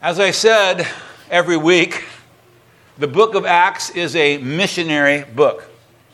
As I said every week, the book of Acts is a missionary book.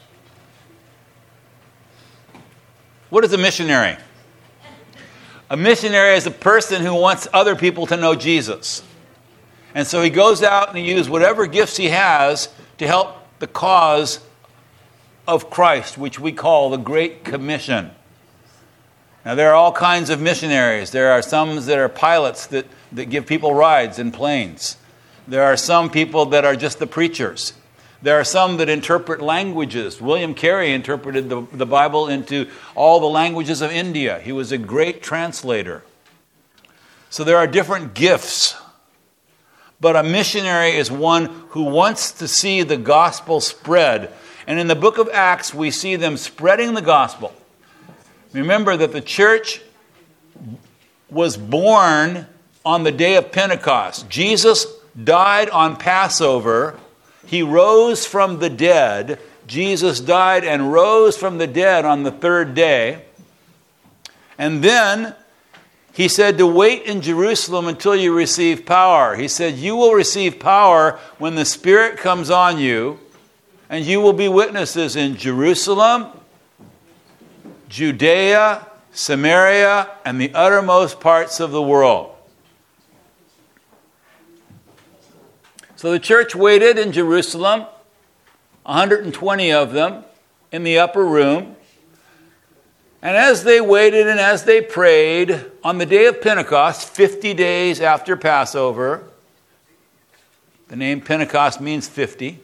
What is a missionary? A missionary is a person who wants other people to know Jesus. And so he goes out and he uses whatever gifts he has to help the cause of Christ, which we call the Great Commission. Now, there are all kinds of missionaries. There are some that are pilots that give people rides in planes. There are some people that are just the preachers. There are some that interpret languages. William Carey interpreted the Bible into all the languages of India. He was a great translator. So there are different gifts. But a missionary is one who wants to see the gospel spread. And in the book of Acts, we see them spreading the gospel. Remember that the church was born on the day of Pentecost. Jesus died on Passover. He rose from the dead. Jesus died and rose from the dead on the third day. And then he said to wait in Jerusalem until you receive power. He said, you will receive power when the Spirit comes on you, and you will be witnesses in Jerusalem, Judea, Samaria, and the uttermost parts of the world. So the church waited in Jerusalem, 120 of them, in the upper room. And as they waited and as they prayed, on the day of Pentecost, 50 days after Passover, the name Pentecost means 50,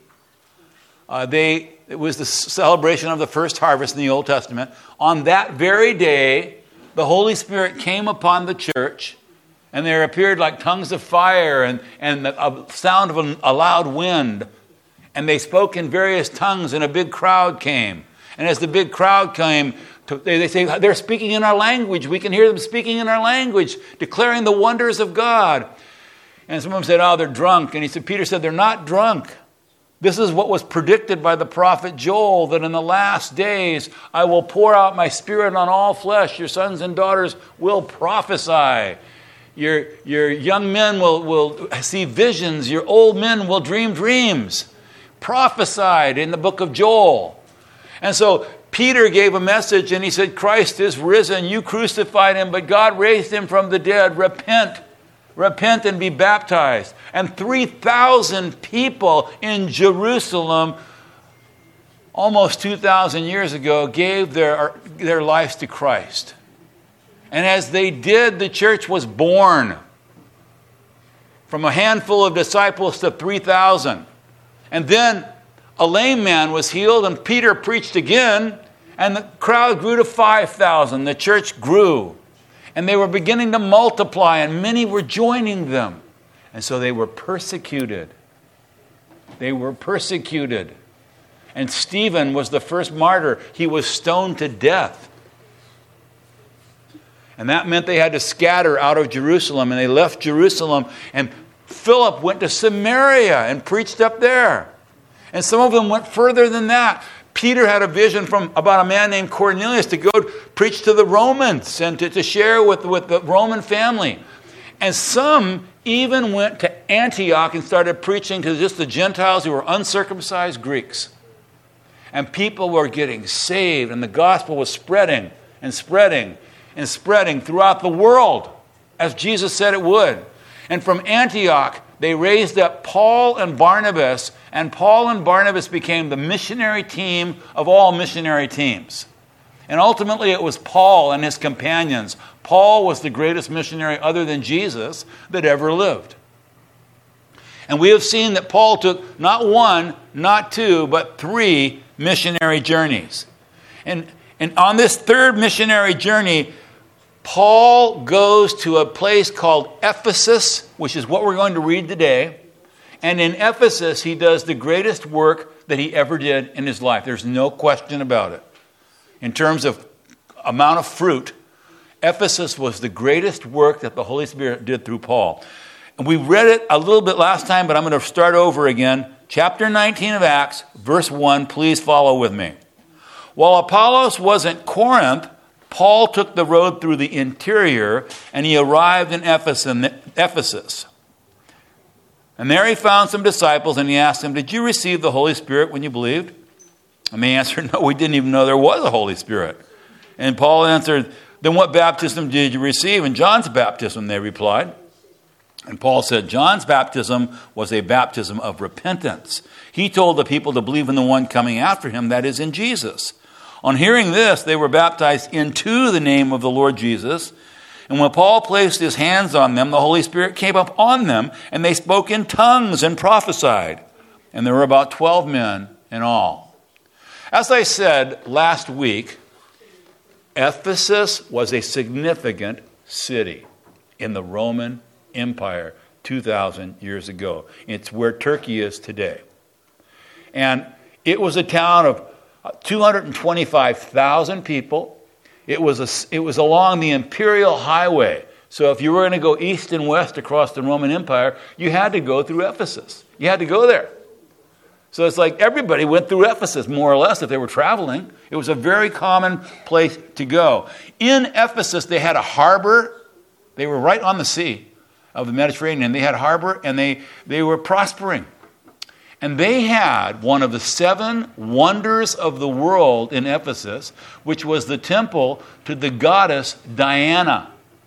it was the celebration of the first harvest in the Old Testament. On that very day, the Holy Spirit came upon the church, and there appeared like tongues of fire and a sound of a loud wind. And they spoke in various tongues, and a big crowd came. And as the big crowd came, they say, they're speaking in our language. We can hear them speaking in our language, declaring the wonders of God. And some of them said, oh, they're drunk. And Peter said, they're not drunk. This is what was predicted by the prophet Joel, that in the last days I will pour out my Spirit on all flesh. Your sons and daughters will prophesy. Your young men will see visions. Your old men will dream dreams. Prophesied in the book of Joel. And so Peter gave a message and he said, Christ is risen. You crucified him, but God raised him from the dead. Repent. Repent and be baptized. And 3,000 people in Jerusalem, almost 2,000 years ago, gave their lives to Christ. And as they did, the church was born. From a handful of disciples to 3,000. And then a lame man was healed, and Peter preached again, and the crowd grew to 5,000. The church grew. And they were beginning to multiply, and many were joining them. And so they were persecuted. They were persecuted. And Stephen was the first martyr. He was stoned to death. And that meant they had to scatter out of Jerusalem. And they left Jerusalem. And Philip went to Samaria and preached up there. And some of them went further than that. Peter had a vision about a man named Cornelius to go preach to the Romans and to share with the Roman family. And some even went to Antioch and started preaching to just the Gentiles who were uncircumcised Greeks. And people were getting saved, and the gospel was spreading and spreading and spreading throughout the world, as Jesus said it would. And from Antioch, they raised up Paul and Barnabas, and Paul and Barnabas became the missionary team of all missionary teams. And ultimately it was Paul and his companions. Paul was the greatest missionary other than Jesus that ever lived. And we have seen that Paul took not one, not two, but 3 missionary journeys. And on this third missionary journey, Paul goes to a place called Ephesus, which is what we're going to read today. And in Ephesus, he does the greatest work that he ever did in his life. There's no question about it. In terms of amount of fruit, Ephesus was the greatest work that the Holy Spirit did through Paul. And we read it a little bit last time, but I'm going to start over again. Chapter 19 of Acts, verse 1. Please follow with me. While Apollos was at Corinth, Paul took the road through the interior, and he arrived in Ephesus. And there he found some disciples, and he asked them, did you receive the Holy Spirit when you believed? And they answered, no, we didn't even know there was a Holy Spirit. And Paul answered, then what baptism did you receive? And John's baptism, they replied. And Paul said, John's baptism was a baptism of repentance. He told the people to believe in the one coming after him, that is, in Jesus. On hearing this, they were baptized into the name of the Lord Jesus. And when Paul placed his hands on them, the Holy Spirit came up on them, and they spoke in tongues and prophesied. And there were about 12 men in all. As I said last week, Ephesus was a significant city in the Roman Empire 2,000 years ago. It's where Turkey is today. And it was a town of 225,000 people. It was along the Imperial Highway. So if you were going to go east and west across the Roman Empire, you had to go through Ephesus. You had to go there. So it's like everybody went through Ephesus, more or less, if they were traveling. It was a very common place to go. In Ephesus, they had a harbor. They were right on the sea of the Mediterranean. They had a harbor, and they were prospering. And they had one of the 7 wonders of the world in Ephesus, which was the temple to the goddess Diana.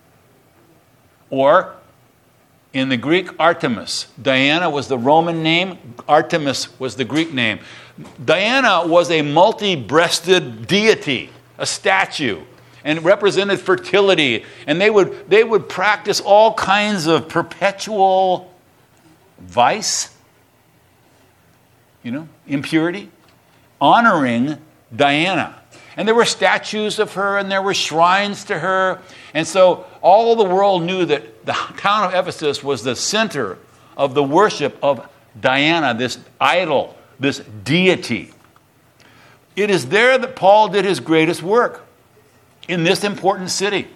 Or, in the Greek, Artemis. Diana was the Roman name. Artemis was the Greek name. Diana was a multi-breasted deity, a statue, and represented fertility. And they would practice all kinds of perpetual vice, impurity, honoring Diana. And there were statues of her, and there were shrines to her. And so all the world knew that the town of Ephesus was the center of the worship of Diana, this idol, this deity. It is there that Paul did his greatest work, in this important city.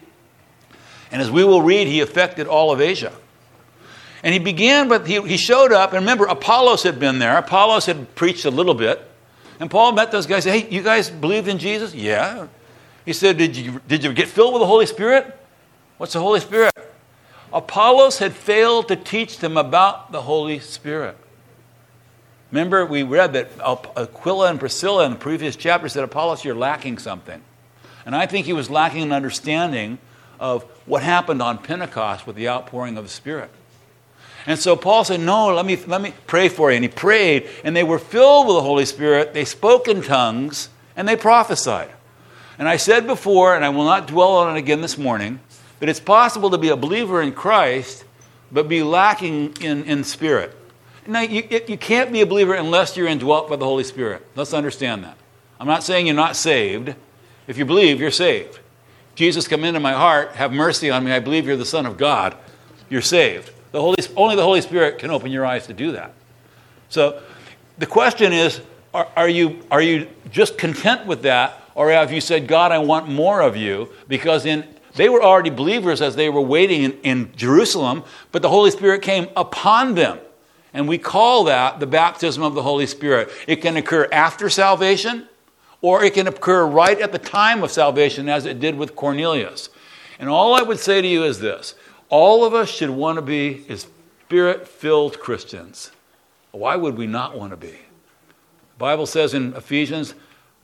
And as we will read, he affected all of Asia. And he began, but he showed up, and remember, Apollos had been there. Apollos had preached a little bit. And Paul met those guys and said, hey, you guys believed in Jesus? Yeah. He said, did you get filled with the Holy Spirit? What's the Holy Spirit? Apollos had failed to teach them about the Holy Spirit. Remember, we read that Aquila and Priscilla in the previous chapter said, Apollos, you're lacking something. And I think he was lacking an understanding of what happened on Pentecost with the outpouring of the Spirit. And so Paul said, no, let me pray for you. And he prayed, and they were filled with the Holy Spirit. They spoke in tongues, and they prophesied. And I said before, and I will not dwell on it again this morning, that it's possible to be a believer in Christ, but be lacking in spirit. Now, you can't be a believer unless you're indwelt by the Holy Spirit. Let's understand that. I'm not saying you're not saved. If you believe, you're saved. Jesus, come into my heart, have mercy on me. I believe you're the Son of God. You're saved. Only the Holy Spirit can open your eyes to do that. So the question is, are you just content with that? Or have you said, God, I want more of you? Because they were already believers as they were waiting in Jerusalem, but the Holy Spirit came upon them. And we call that the baptism of the Holy Spirit. It can occur after salvation, or it can occur right at the time of salvation, as it did with Cornelius. And all I would say to you is this. All of us should want to be Spirit-filled Christians. Why would we not want to be? The Bible says in Ephesians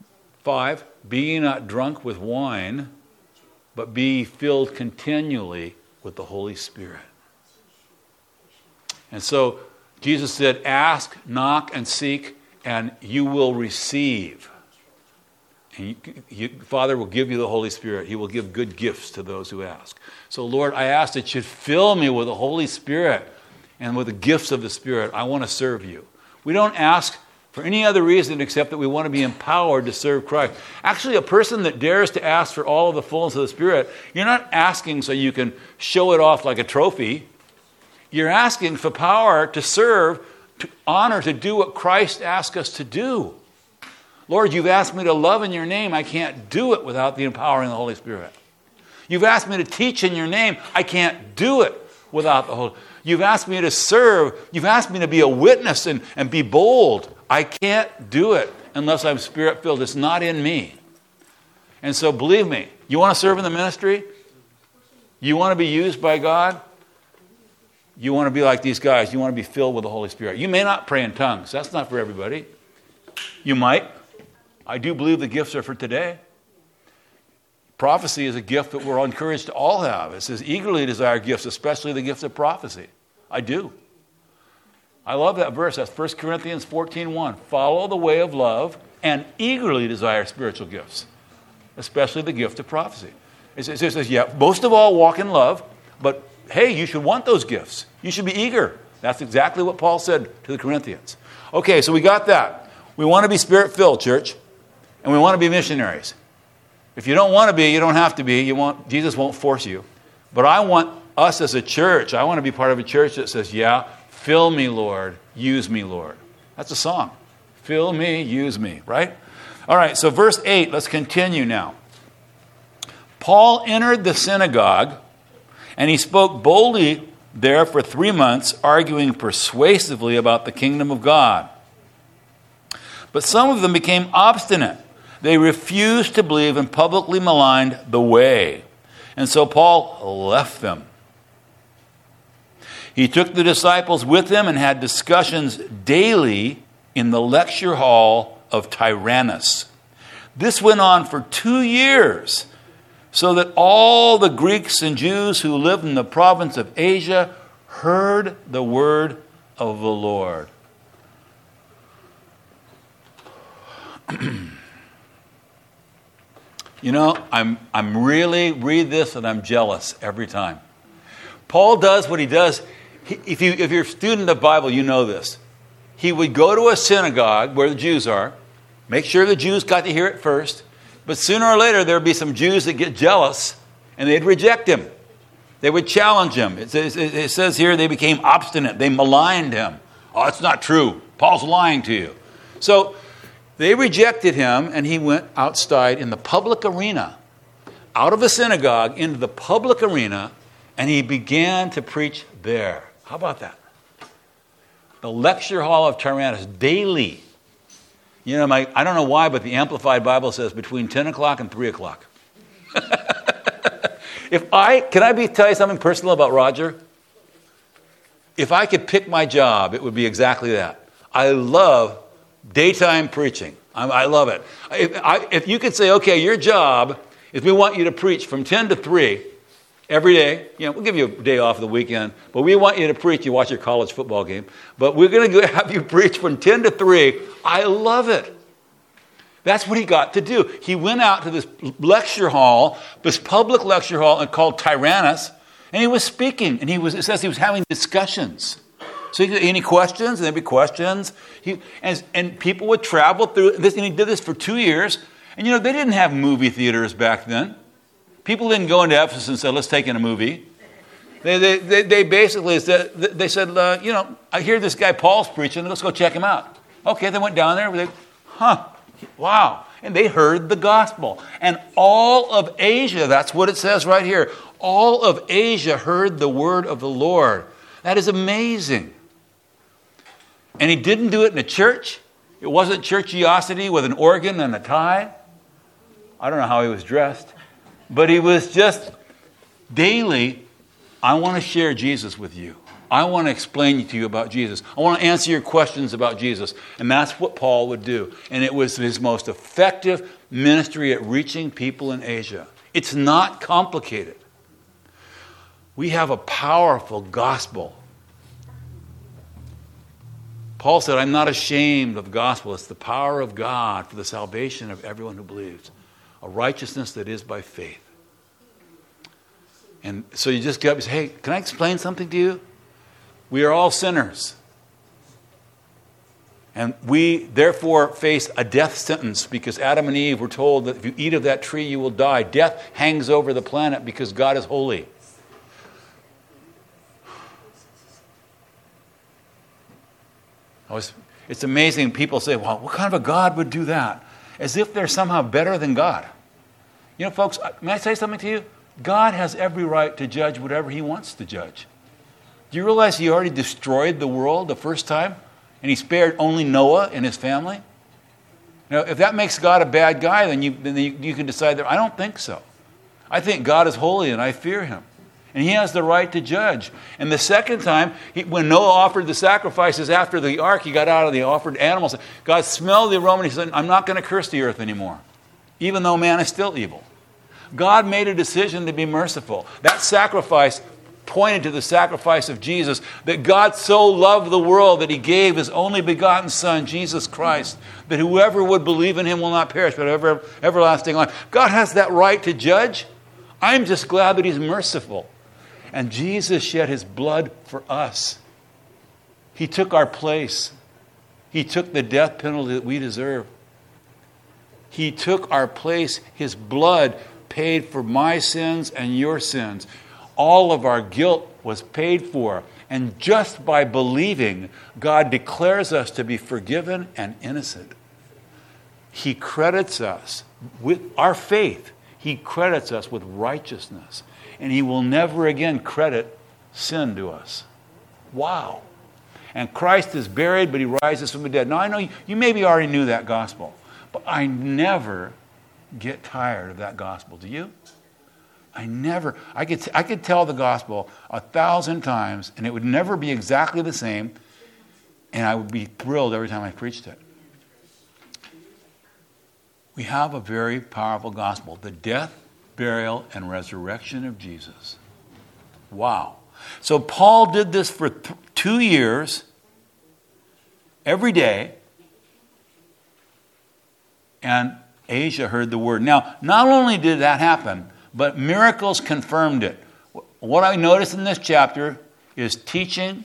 5, be ye not drunk with wine, but be filled continually with the Holy Spirit. And so Jesus said, ask, knock, and seek, and you will receive. And Father will give you the Holy Spirit. He will give good gifts to those who ask. So, Lord, I ask that you fill me with the Holy Spirit and with the gifts of the Spirit. I want to serve you. We don't ask for any other reason except that we want to be empowered to serve Christ. Actually, a person that dares to ask for all of the fullness of the Spirit, you're not asking so you can show it off like a trophy. You're asking for power to serve, to honor, to do what Christ asked us to do. Lord, you've asked me to love in your name. I can't do it without the empowering of the Holy Spirit. You've asked me to teach in your name. I can't do it without the Holy Spirit. You've asked me to serve. You've asked me to be a witness and be bold. I can't do it unless I'm Spirit-filled. It's not in me. And so believe me, you want to serve in the ministry? You want to be used by God? You want to be like these guys. You want to be filled with the Holy Spirit. You may not pray in tongues. That's not for everybody. You might. I do believe the gifts are for today. Prophecy is a gift that we're encouraged to all have. It says, eagerly desire gifts, especially the gift of prophecy. I do. I love that verse. That's 1 Corinthians 14:1. Follow the way of love and eagerly desire spiritual gifts, especially the gift of prophecy. It says, yeah, most of all walk in love, but hey, you should want those gifts. You should be eager. That's exactly what Paul said to the Corinthians. Okay, so we got that. We want to be Spirit-filled, church, and we want to be missionaries. If you don't want to be, you don't have to be. Jesus won't force you. But I want us as a church, I want to be part of a church that says, yeah, fill me, Lord. Use me, Lord. That's a song. Fill me, use me, right? All right, so verse 8, let's continue now. Paul entered the synagogue, and he spoke boldly there for 3 months, arguing persuasively about the kingdom of God. But some of them became obstinate. They refused to believe and publicly maligned the way. And so Paul left them. He took the disciples with him and had discussions daily in the lecture hall of Tyrannus. This went on for 2 years, so that all the Greeks and Jews who lived in the province of Asia heard the word of the Lord. You know, I'm really read this and I'm jealous every time. Paul does what he does. If you're a student of the Bible, you know this. He would go to a synagogue where the Jews are, make sure the Jews got to hear it first, but sooner or later there would be some Jews that get jealous and they'd reject him. They would challenge him. It says here they became obstinate. They maligned him. Oh, it's not true. Paul's lying to you. So they rejected him, and he went outside in the public arena, out of a synagogue into the public arena, and he began to preach there. How about that? The lecture hall of Tyrannus, daily. You know, I don't know why, but the Amplified Bible says between 10 o'clock and 3 o'clock. Can I tell you something personal about Roger? If I could pick my job, it would be exactly that. I love daytime preaching. I love it. If you could say, okay, your job is we want you to preach from 10 to 3 every day. You know, we'll give you a day off the weekend, but we want you to preach. You watch your college football game. But we're going to have you preach from 10 to 3. I love it. That's what he got to do. He went out to this lecture hall, this public lecture hall called Tyrannus, and he was speaking. And it says he was having discussions. So any questions? And there'd be questions. And people would travel through this, and he did this for 2 years. And you know, they didn't have movie theaters back then. People didn't go into Ephesus and say, let's take in a movie. They basically said, you know, I hear this guy Paul's preaching, let's go check him out. Okay, they went down there. Wow. And they heard the gospel. And all of Asia, that's what it says right here, all of Asia heard the word of the Lord. That is amazing. And he didn't do it in a church. It wasn't churchiosity with an organ and a tie. I don't know how he was dressed. But he was just daily, I want to share Jesus with you. I want to explain to you about Jesus. I want to answer your questions about Jesus. And that's what Paul would do. And it was his most effective ministry at reaching people in Asia. It's not complicated. We have a powerful gospel. Paul said, I'm not ashamed of the gospel. It's the power of God for the salvation of everyone who believes. A righteousness that is by faith. And so you just get up and say, hey, can I explain something to you? We are all sinners. And we, therefore, face a death sentence because Adam and Eve were told that if you eat of that tree, you will die. Death hangs over the planet because God is holy. It's amazing. People say, well, what kind of a God would do that? As if they're somehow better than God. You know, folks, may I say something to you? God has every right to judge whatever he wants to judge. Do you realize he already destroyed the world the first time? And he spared only Noah and his family? Now, if that makes God a bad guy, then you can decide that I don't think so. I think God is holy and I fear him. And he has the right to judge. And the second time, when Noah offered the sacrifices after the ark, he got out of the offered animals. God smelled the aroma and he said, I'm not going to curse the earth anymore, even though man is still evil. God made a decision to be merciful. That sacrifice pointed to the sacrifice of Jesus, that God so loved the world that he gave his only begotten Son, Jesus Christ, that whoever would believe in him will not perish, but have everlasting life. God has that right to judge. I'm just glad that he's merciful. And Jesus shed his blood for us. He took our place. He took the death penalty that we deserve. He took our place. His blood paid for my sins and your sins. All of our guilt was paid for. And just by believing, God declares us to be forgiven and innocent. He credits us with our faith. He credits us with righteousness. And he will never again credit sin to us. Wow. And Christ is buried, but he rises from the dead. Now, I know you maybe already knew that gospel, but I never get tired of that gospel. Do you? I could tell the gospel 1,000 times, and it would never be exactly the same, and I would be thrilled every time I preached it. We have a very powerful gospel, the death, burial, and resurrection of Jesus. Wow. So Paul did this for 2 years, every day, and Asia heard the word. Now, not only did that happen, but miracles confirmed it. What I noticed in this chapter is teaching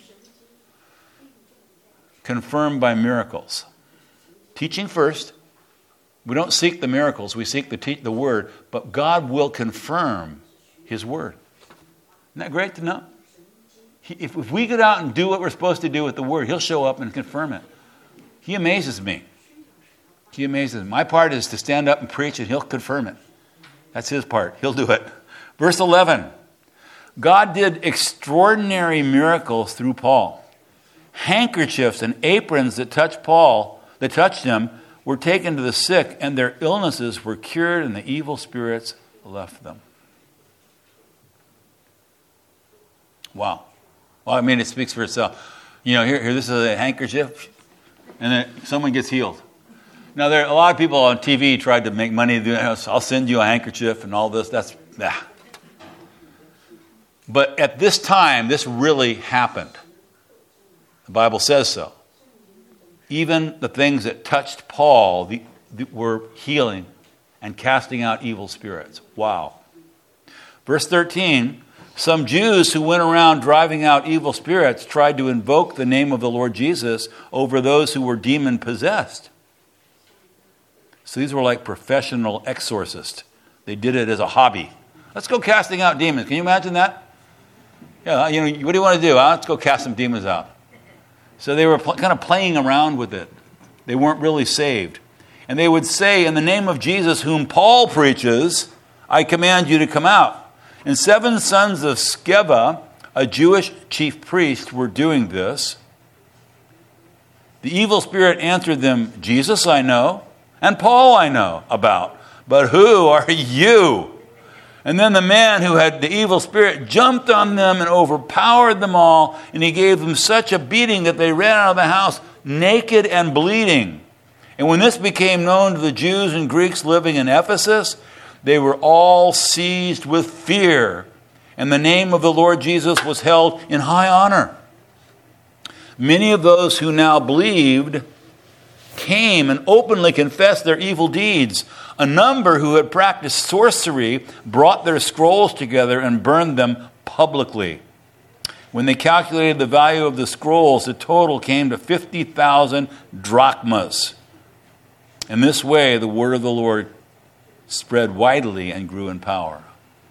confirmed by miracles. Teaching first. We don't seek the miracles, we seek the word, but God will confirm his word. Isn't that great to know? If we get out and do what we're supposed to do with the word, he'll show up and confirm it. He amazes me. He amazes me. My part is to stand up and preach, and he'll confirm it. That's his part. He'll do it. Verse 11. God did extraordinary miracles through Paul. Handkerchiefs and aprons that touched him, were taken to the sick, and their illnesses were cured, and the evil spirits left them. Wow. Well, I mean, it speaks for itself. You know, here this is a handkerchief, and then someone gets healed. Now, there are a lot of people on TV tried to make money. I'll send you a handkerchief and all this. That's. But at this time, this really happened. The Bible says so. Even the things that touched Paul were healing and casting out evil spirits. Wow. Verse 13, some Jews who went around driving out evil spirits tried to invoke the name of the Lord Jesus over those who were demon-possessed. So these were like professional exorcists. They did it as a hobby. Let's go casting out demons. Can you imagine that? Yeah, you know, what do you want to do? Let's go cast some demons out. So they were kind of playing around with it. They weren't really saved. And they would say, in the name of Jesus, whom Paul preaches, I command you to come out. And 7 sons of Sceva, a Jewish chief priest, were doing this. The evil spirit answered them, Jesus I know, and Paul I know about, but who are you? And then the man who had the evil spirit jumped on them and overpowered them all, and he gave them such a beating that they ran out of the house naked and bleeding. And when this became known to the Jews and Greeks living in Ephesus, they were all seized with fear, and the name of the Lord Jesus was held in high honor. Many of those who now believed came and openly confessed their evil deeds. A number who had practiced sorcery brought their scrolls together and burned them publicly. When they calculated the value of the scrolls, the total came to 50,000 drachmas. In this way, the word of the Lord spread widely and grew in power.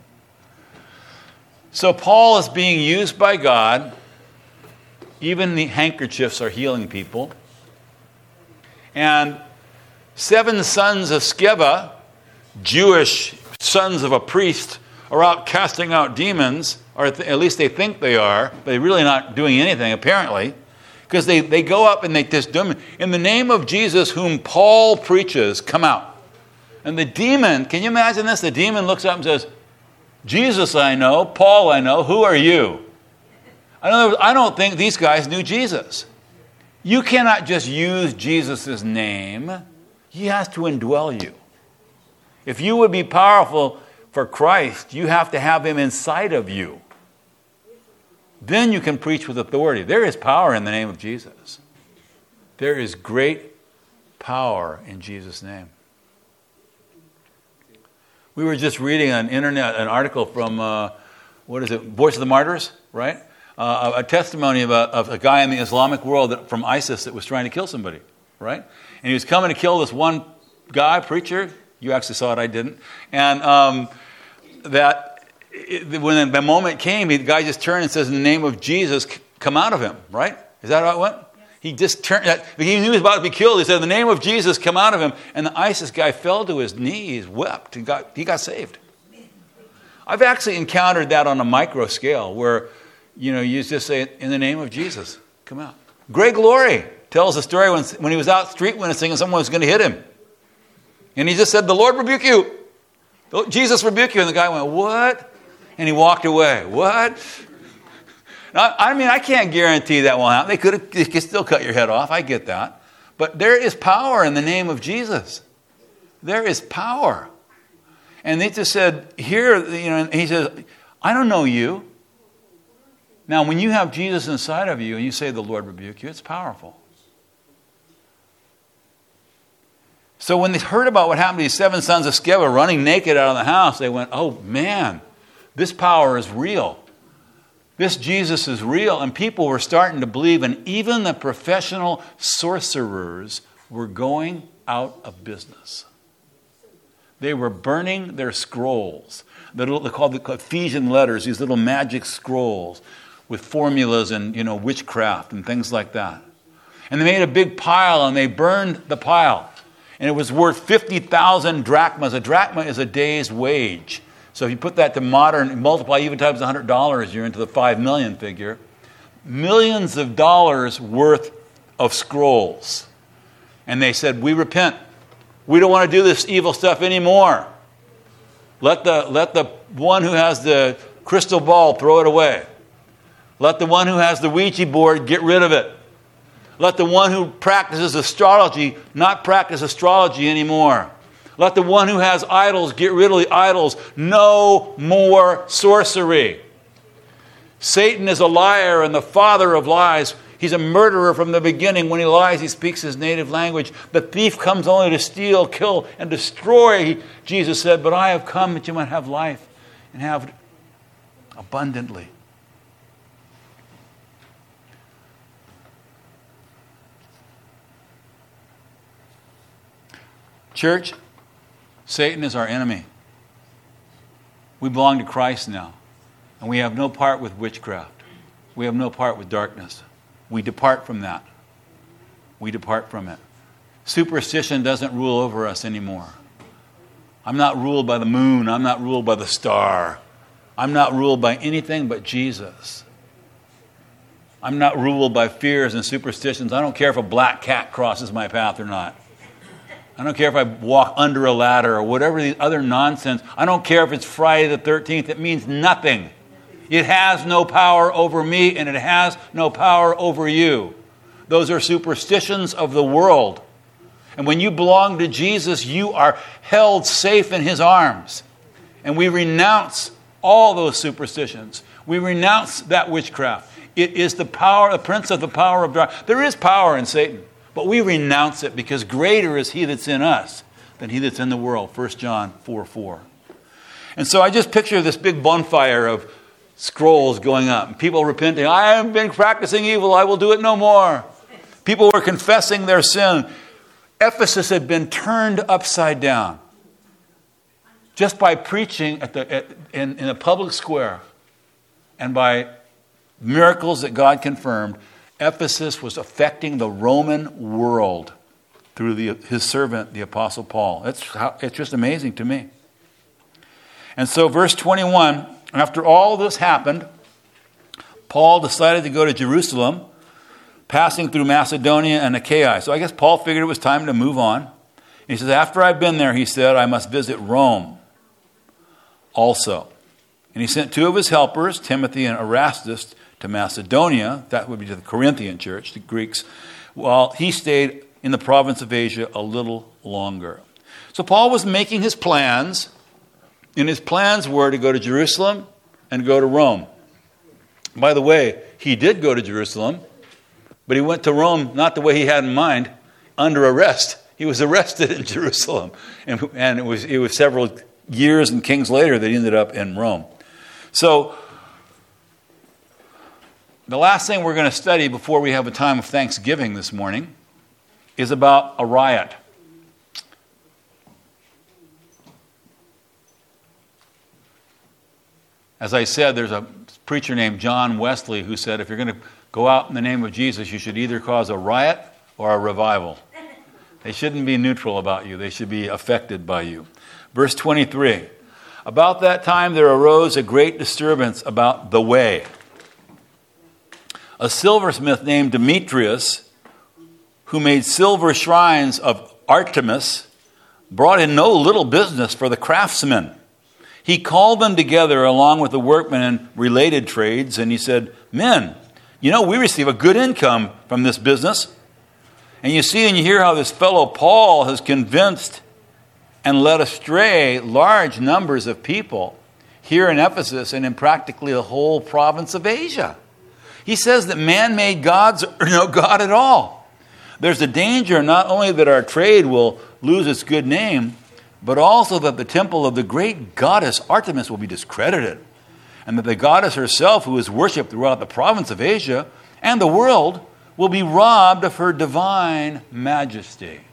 So Paul is being used by God. Even the handkerchiefs are healing people. And 7 sons of Sceva, Jewish sons of a priest, are out casting out demons, or at least they think they are, but they're really not doing anything, apparently, because they go up and they just do them. In the name of Jesus, whom Paul preaches, come out. And the demon, can you imagine this? The demon looks up and says, Jesus I know, Paul I know, who are you? I don't think these guys knew Jesus. You cannot just use Jesus' name. He has to indwell you. If you would be powerful for Christ, you have to have him inside of you. Then you can preach with authority. There is power in the name of Jesus. There is great power in Jesus' name. We were just reading on internet an article from, Voice of the Martyrs, right? A testimony of a guy in the Islamic world from ISIS that was trying to kill somebody, right? And he was coming to kill this one guy, preacher. You actually saw it, I didn't. And when the moment came, the guy just turned and says, in the name of Jesus, come out of him, right? Is that how it went? He just turned, he knew he was about to be killed. He said, in the name of Jesus, come out of him. And the ISIS guy fell to his knees, wept, and he got saved. I've actually encountered that on a micro scale where, you just say, in the name of Jesus, come out. Greg Laurie tells a story when he was out street witnessing and someone was going to hit him. And he just said, the Lord rebuke you. Jesus rebuke you. And the guy went, what? And he walked away. What? Now, I can't guarantee that won't happen. They could still cut your head off. I get that. But there is power in the name of Jesus. There is power. And they just said, here, and he says, I don't know you. Now, when you have Jesus inside of you and you say the Lord rebuke you, it's powerful. So when they heard about what happened to these 7 sons of Sceva running naked out of the house, they went, oh man, this power is real. This Jesus is real. And people were starting to believe, and even the professional sorcerers were going out of business. They were burning their scrolls. They're called the Ephesian letters, these little magic scrolls with formulas and, witchcraft and things like that. And they made a big pile and they burned the pile. And it was worth 50,000 drachmas. A drachma is a day's wage. So if you put that to modern, multiply even times $100, you're into the 5 million figure. Millions of dollars worth of scrolls. And they said, we repent. We don't want to do this evil stuff anymore. Let the one who has the crystal ball throw it away. Let the one who has the Ouija board get rid of it. Let the one who practices astrology not practice astrology anymore. Let the one who has idols get rid of the idols. No more sorcery. Satan is a liar and the father of lies. He's a murderer from the beginning. When he lies, he speaks his native language. The thief comes only to steal, kill, and destroy, Jesus said, but I have come that you might have life and have abundantly. Church, Satan is our enemy. We belong to Christ now. And we have no part with witchcraft. We have no part with darkness. We depart from that. We depart from it. Superstition doesn't rule over us anymore. I'm not ruled by the moon. I'm not ruled by the star. I'm not ruled by anything but Jesus. I'm not ruled by fears and superstitions. I don't care if a black cat crosses my path or not. I don't care if I walk under a ladder or whatever the other nonsense. I don't care if it's Friday the 13th. It means nothing. It has no power over me and it has no power over you. Those are superstitions of the world. And when you belong to Jesus, you are held safe in his arms. And we renounce all those superstitions. We renounce that witchcraft. It is the power, the prince of the power of darkness. There is power in Satan. But we renounce it because greater is he that's in us than he that's in the world. 1 John 4:4. And so I just picture this big bonfire of scrolls going up. And people repenting. I have been practicing evil. I will do it no more. People were confessing their sin. Ephesus had been turned upside down. Just by preaching in a public square. And by miracles that God confirmed. Ephesus was affecting the Roman world through his servant, the Apostle Paul. It's just amazing to me. And so verse 21, after all this happened, Paul decided to go to Jerusalem, passing through Macedonia and Achaia. So I guess Paul figured it was time to move on. He says, after I've been there, he said, I must visit Rome also. And he sent 2 of his helpers, Timothy and Erastus, to Macedonia. That would be to the Corinthian church, the Greeks, while he stayed in the province of Asia a little longer. So Paul was making his plans, and his plans were to go to Jerusalem and go to Rome. By the way, he did go to Jerusalem, but he went to Rome not the way he had in mind, under arrest. He was arrested in Jerusalem, and it was several years and kings later that he ended up in Rome. So the last thing we're going to study before we have a time of Thanksgiving this morning is about a riot. As I said, there's a preacher named John Wesley who said if you're going to go out in the name of Jesus, you should either cause a riot or a revival. They shouldn't be neutral about you. They should be affected by you. Verse 23, about that time there arose a great disturbance about the way. A silversmith named Demetrius, who made silver shrines of Artemis, brought in no little business for the craftsmen. He called them together along with the workmen in related trades, and he said, men, we receive a good income from this business. And you see and you hear how this fellow Paul has convinced and led astray large numbers of people here in Ephesus and in practically the whole province of Asia. He says that man-made gods are no God at all. There's a danger not only that our trade will lose its good name, but also that the temple of the great goddess Artemis will be discredited, and that the goddess herself, who is worshipped throughout the province of Asia and the world, will be robbed of her divine majesty.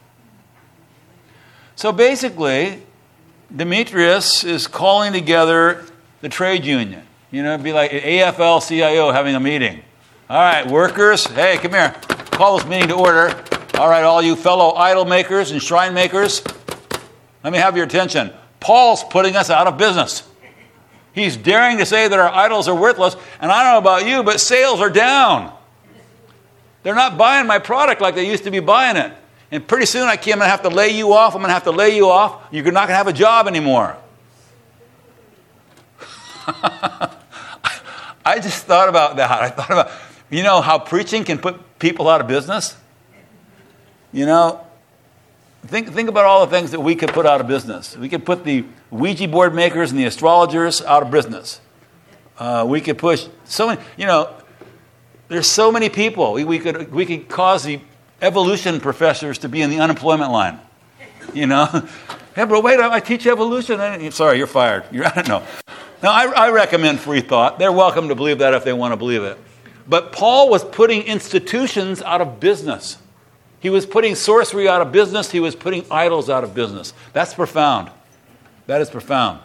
So basically, Demetrius is calling together the trade union. It'd be like AFL-CIO having a meeting. All right, workers, hey, come here. Call this meeting to order. All right, all you fellow idol makers and shrine makers, let me have your attention. Paul's putting us out of business. He's daring to say that our idols are worthless, and I don't know about you, but sales are down. They're not buying my product like they used to be buying it. And pretty soon I'm going to have to lay you off. I'm going to have to lay you off. You're not going to have a job anymore. I just thought about that. I thought about, how preaching can put people out of business? Think about all the things that we could put out of business. We could put the Ouija board makers and the astrologers out of business. We could push so many, there's so many people. We could cause the evolution professors to be in the unemployment line. Hey, bro, wait, I teach evolution. Sorry, you're fired. I don't know. Now, I recommend free thought. They're welcome to believe that if they want to believe it. But Paul was putting institutions out of business. He was putting sorcery out of business. He was putting idols out of business. That's profound. That is profound.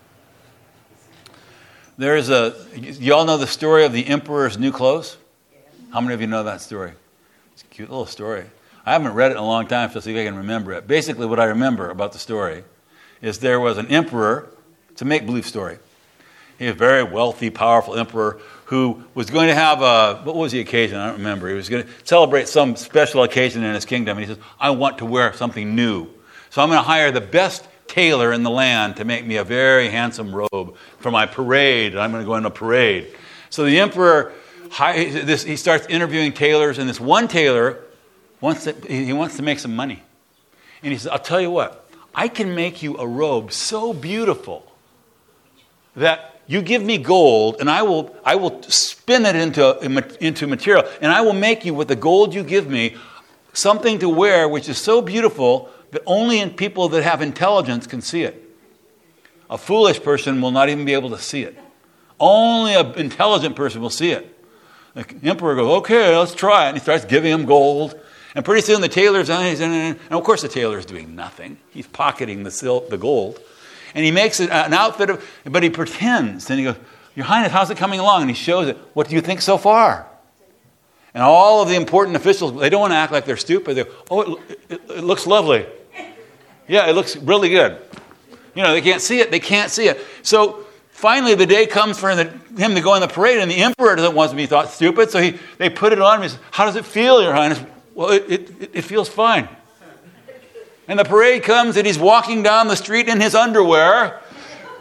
You all know the story of the emperor's new clothes? How many of you know that story? It's a cute little story. I haven't read it in a long time, so see if I can remember it. Basically, what I remember about the story is there was an emperor. It's a make-believe story. He was a very wealthy, powerful emperor who was going to have what was the occasion? I don't remember. He was going to celebrate some special occasion in his kingdom. And he says, I want to wear something new. So I'm going to hire the best tailor in the land to make me a very handsome robe for my parade. I'm going to go on a parade. So the emperor, he starts interviewing tailors, and this one tailor wants to make some money. And he says, I'll tell you what, I can make you a robe so beautiful that you give me gold, and I will spin it into material, and I will make you with the gold you give me something to wear which is so beautiful that only people that have intelligence can see it. A foolish person will not even be able to see it. Only an intelligent person will see it. The emperor goes, okay, let's try it. And he starts giving him gold. And pretty soon the tailor's on, and of course the tailor's doing nothing. He's pocketing the gold. And he makes an outfit but he pretends. And he goes, Your Highness, how's it coming along? And he shows it. What do you think so far? And all of the important officials, they don't want to act like they're stupid. They go, it looks lovely. Yeah, it looks really good. They can't see it. They can't see it. So finally the day comes for him to go on the parade, and the emperor doesn't want to be thought stupid. So they put it on him. He says, how does it feel, Your Highness? Well, it feels fine. And the parade comes, and he's walking down the street in his underwear,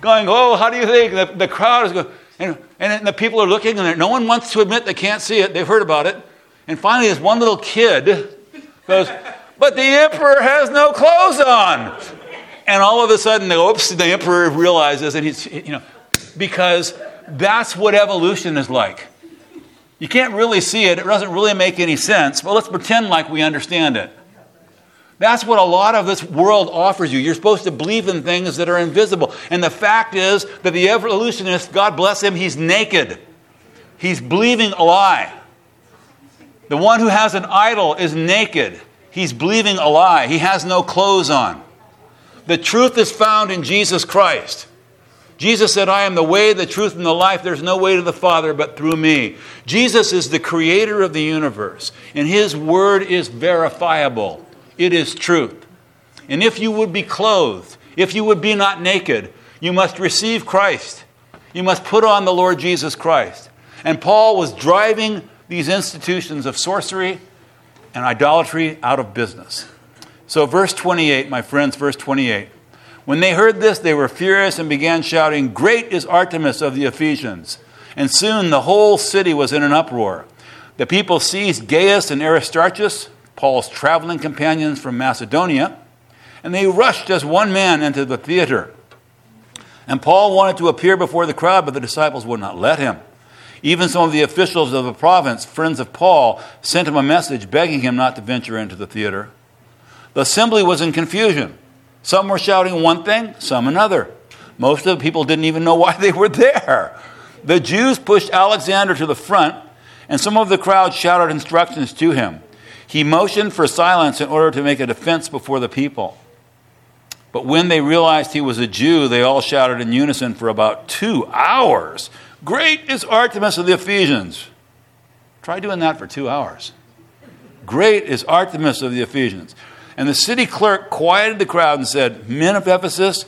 going, oh, how do you think? The crowd is going, and the people are looking, and no one wants to admit they can't see it. They've heard about it. And finally, this one little kid goes, but the emperor has no clothes on. And all of a sudden, the emperor realizes, and he's, because that's what evolution is like. You can't really see it. It doesn't really make any sense. But let's pretend like we understand it. That's what a lot of this world offers you. You're supposed to believe in things that are invisible. And the fact is that the evolutionist, God bless him, he's naked. He's believing a lie. The one who has an idol is naked. He's believing a lie. He has no clothes on. The truth is found in Jesus Christ. Jesus said, I am the way, the truth, and the life. There's no way to the Father but through me. Jesus is the creator of the universe, and his word is verifiable. It is truth. And if you would be clothed, if you would be not naked, you must receive Christ. You must put on the Lord Jesus Christ. And Paul was driving these institutions of sorcery and idolatry out of business. So verse 28, my friends, verse 28. When they heard this, they were furious and began shouting, great is Artemis of the Ephesians. And soon the whole city was in an uproar. The people seized Gaius and Aristarchus, Paul's traveling companions from Macedonia, and they rushed as one man into the theater. And Paul wanted to appear before the crowd, but the disciples would not let him. Even some of the officials of the province, friends of Paul, sent him a message begging him not to venture into the theater. The assembly was in confusion. Some were shouting one thing, some another. Most of the people didn't even know why they were there. The Jews pushed Alexander to the front, and some of the crowd shouted instructions to him. He motioned for silence in order to make a defense before the people. But when they realized he was a Jew, they all shouted in unison for about 2 hours, great is Artemis of the Ephesians. Try doing that for 2 hours. Great is Artemis of the Ephesians. And the city clerk quieted the crowd and said, men of Ephesus,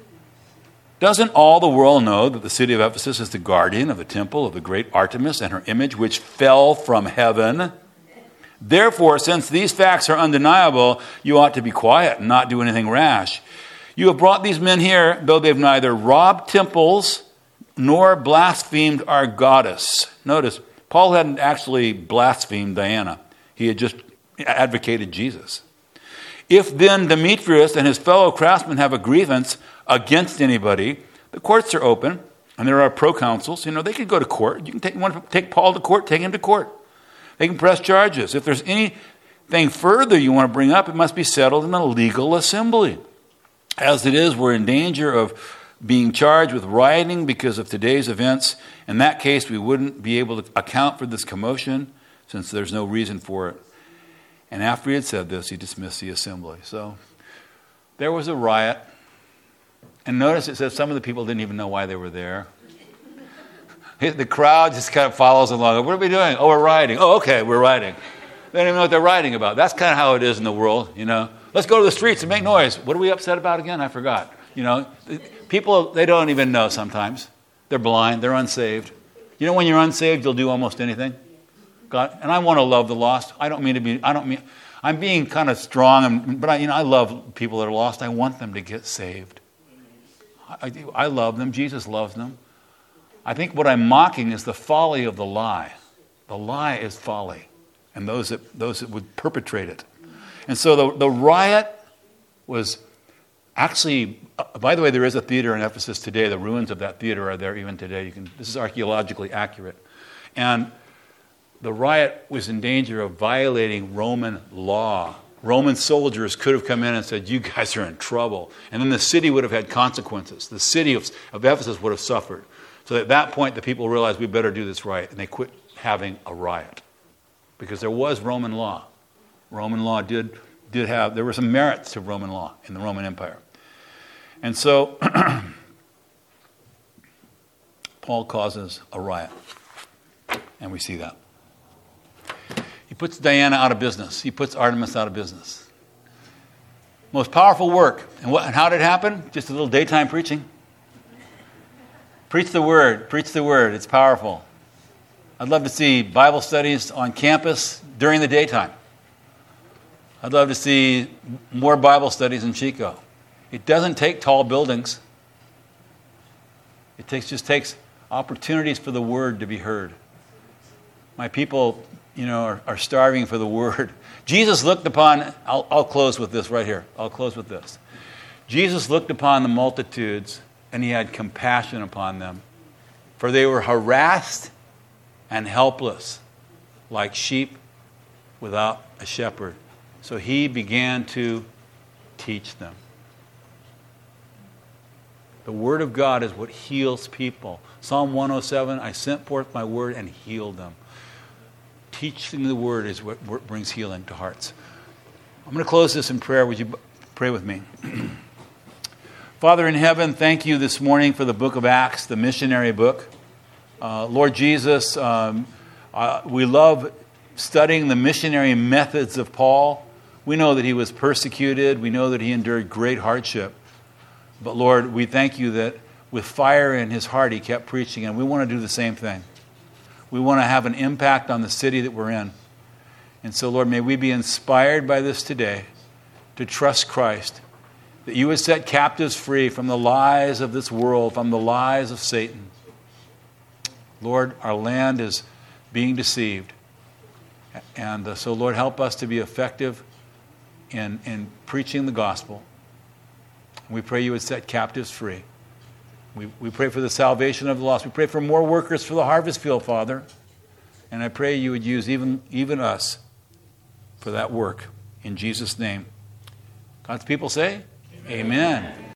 doesn't all the world know that the city of Ephesus is the guardian of the temple of the great Artemis and her image which fell from heaven? Therefore, since these facts are undeniable, you ought to be quiet and not do anything rash. You have brought these men here, though they've neither robbed temples nor blasphemed our goddess. Notice, Paul hadn't actually blasphemed Diana. He had just advocated Jesus. If then Demetrius and his fellow craftsmen have a grievance against anybody, the courts are open, and there are proconsuls. They can go to court. You want to take Paul to court, take him to court. They can press charges. If there's anything further you want to bring up, it must be settled in a legal assembly. As it is, we're in danger of being charged with rioting because of today's events. In that case, we wouldn't be able to account for this commotion since there's no reason for it. And after he had said this, he dismissed the assembly. So there was a riot. And notice it says some of the people didn't even know why they were there. The crowd just kind of follows along. What are we doing? Oh, we're rioting. Oh, okay, we're rioting. They don't even know what they're rioting about. That's kind of how it is in the world, Let's go to the streets and make noise. What are we upset about again? I forgot. People, they don't even know sometimes. They're blind. They're unsaved. When you're unsaved, you'll do almost anything. God, and I want to love the lost. I'm being kind of strong, but I love people that are lost. I want them to get saved. I love them. Jesus loves them. I think what I'm mocking is the folly of the lie. The lie is folly, and those that would perpetrate it. And so the riot was actually, by the way, there is a theater in Ephesus today. The ruins of that theater are there even today. This is archaeologically accurate. And the riot was in danger of violating Roman law. Roman soldiers could have come in and said, you guys are in trouble. And then the city would have had consequences. The city of Ephesus would have suffered. So at that point, the people realized we better do this right. And they quit having a riot. Because there was Roman law. Roman law did have, there were some merits to Roman law in the Roman Empire. And so Paul causes a riot. And we see that. He puts Diana out of business. He puts Artemis out of business. Most powerful work. And how did it happen? Just a little daytime preaching. Preach the word. Preach the word. It's powerful. I'd love to see Bible studies on campus during the daytime. I'd love to see more Bible studies in Chico. It doesn't take tall buildings. It just takes opportunities for the word to be heard. My people, are starving for the word. Jesus looked upon, I'll close with this right here. I'll close with this. Jesus looked upon the multitudes, and he had compassion upon them, for they were harassed and helpless, like sheep without a shepherd. So he began to teach them. The word of God is what heals people. Psalm 107, I sent forth my word and healed them. Teaching the word is what brings healing to hearts. I'm going to close this in prayer. Would you pray with me? Father in heaven, thank you this morning for the book of Acts, the missionary book. Lord Jesus, we love studying the missionary methods of Paul. We know that he was persecuted. We know that he endured great hardship. But Lord, we thank you that with fire in his heart, he kept preaching, and we want to do the same thing. We want to have an impact on the city that we're in. And so, Lord, may we be inspired by this today to trust Christ, that you would set captives free from the lies of this world, from the lies of Satan. Lord, our land is being deceived. And so, Lord, help us to be effective in preaching the gospel. We pray you would set captives free. We pray for the salvation of the lost. We pray for more workers for the harvest field, Father. And I pray you would use even us for that work. In Jesus' name. God's people say, Amen. Amen.